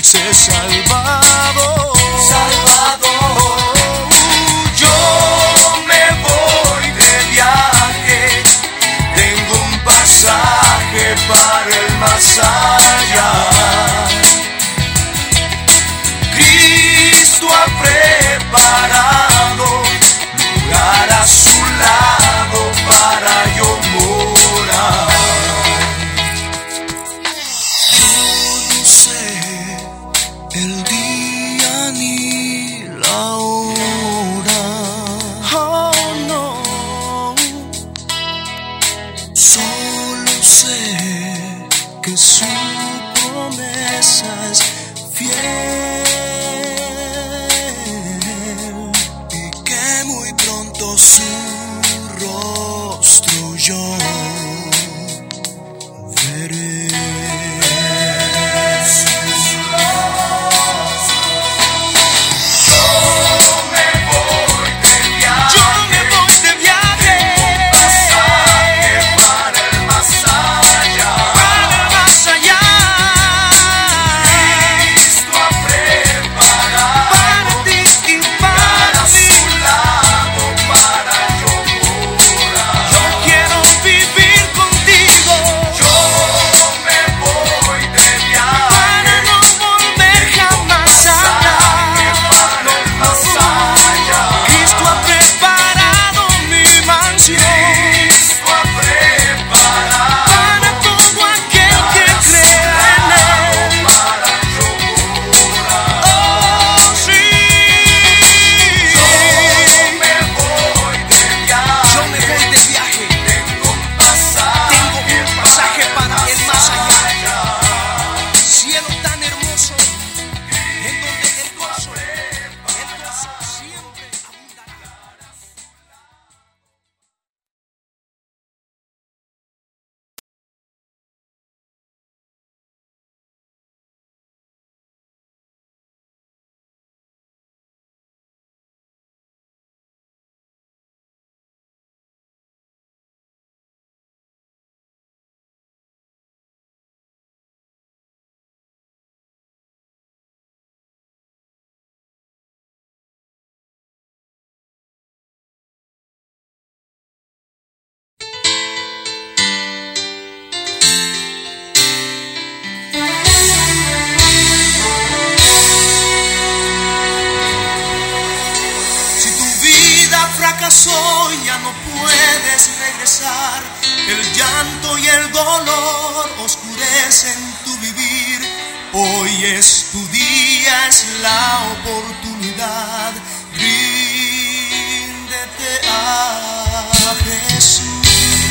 sé salvado. Yo me voy de viaje, tengo un pasaje para el más allá. Cristo ha preparado lugar a su lado para yo morar. Yo no sé el día ni la hora, oh no, solo sé que su promesa es fiel y que muy pronto su rostro yo veré. Ya no puedes regresar, el llanto y el dolor oscurecen tu vivir. Hoy es tu día, es la oportunidad, ríndete a Jesús.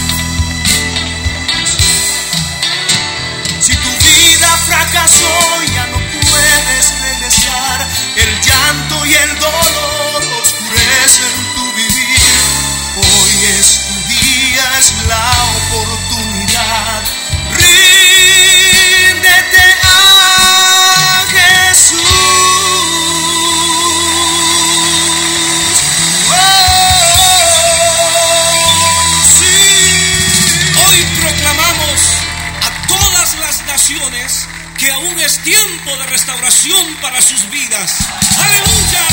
Si tu vida fracasó, ya no puedes regresar, el llanto y el dolor oscurecen tu vivir. Hoy es tu día, es la oportunidad, ríndete a Jesús. Sí. Hoy proclamamos a todas las naciones que aún es tiempo de restauración para sus vidas. ¡Aleluya!